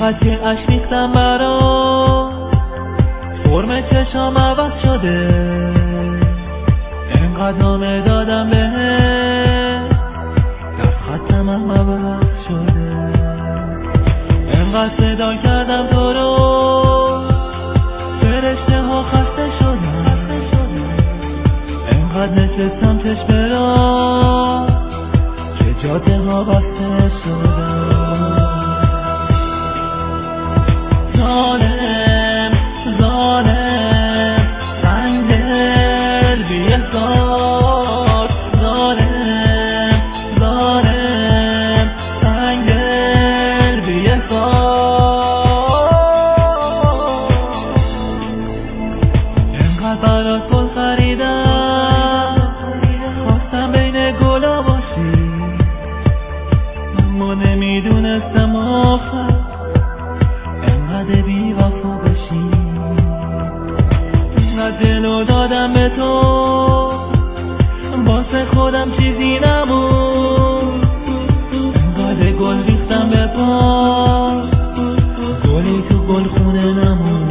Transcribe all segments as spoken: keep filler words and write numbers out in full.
انقدر که عشق ریختم برا فرم چشام عوض شده، انقدر نامه دادم بهت دست خطم هم عوض شده، انقدر صدا کردم تو رو فرشته ها خسته شدن، انقدر نشستم چشم را که جاده ها بسته شدن. ظالم ظالم سنگ دل بی احساس، ظالم ظالم سنگ دل بی احساس، انقدر برات گل خریدم خواستم بین گلا باشی، اما نمیدونستم آخر انقدر بی وفا بشی. انقدر دلو دادم به تو واسه خودم چیزی نمون، انقدر گل ریختم به پا گلی تو گل خونه نمون.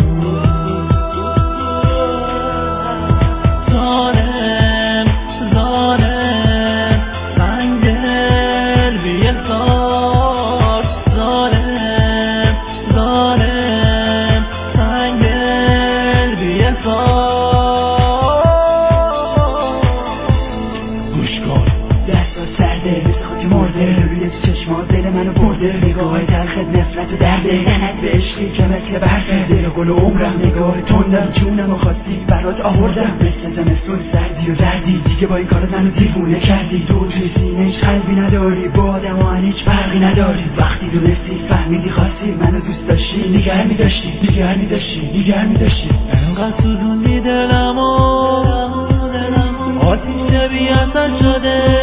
ظالم ظالم سنگ دل بی احساس، ظالم ظالم سنگ دل بی احساس. گوش کن دستا سرده مثل خاک مرده، روی چشمات دل منو برده، نگاه تلخت نفرت و درده، لعنت به عشقی که مثل برده، دل گل و عمرم نگاه تندم، جونم و خواستی برات آوردم، مثل زمستون سردی و دردی، دیگه با این کارت منو دیوونه کردی، تو توی سینه‌اش قلبی نداری، با آدم ها هیچ فرقی نداری، وقتی دونستی فهمیدی خواستی منو دوست داشتی، نگه می‌داشتی نگه می‌داشتی نگه می‌داشتی، انقدر سوزوندی دلمو آتیش بی اثر شده،